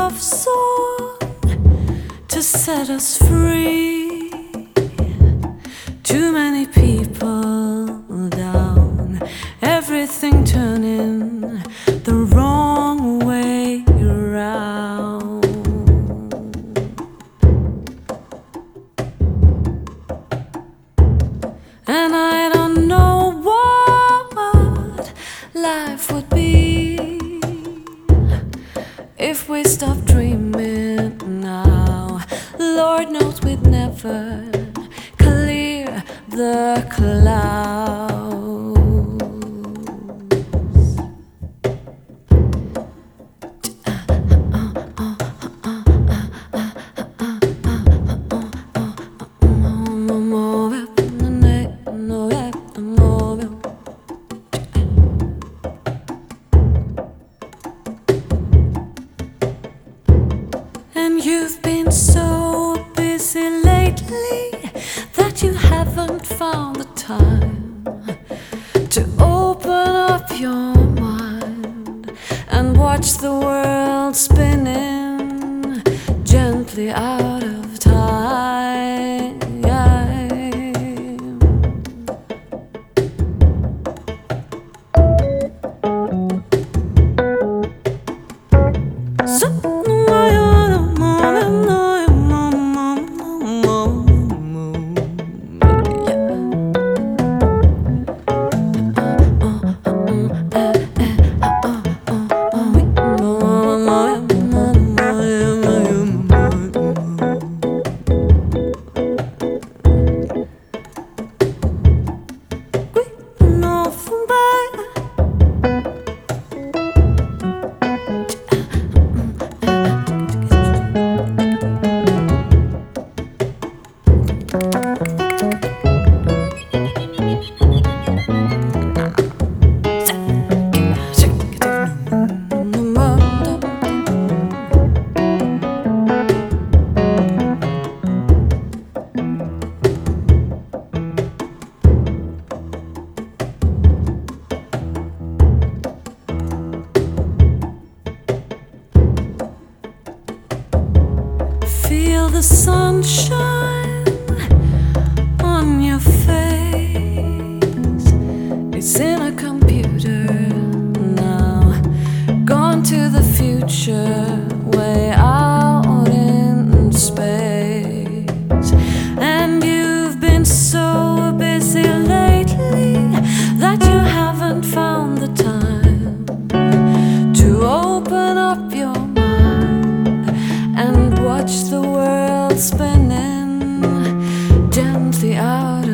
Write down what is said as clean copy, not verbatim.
love song to set us free. Too many people down, everything turning the wrong way around. And I don't know what life would be if we stop dreaming now. Lord knows we'd never clear the clouds. And you've been so busy lately that you haven't found the time to open up your mind and watch the world spinning gently out of time. So feel the sunshine on your face. It's in a computer now, gone to the future, way out in space. And you've been so busy lately that you haven't found the time to open up your mind and watch the world spinning gently out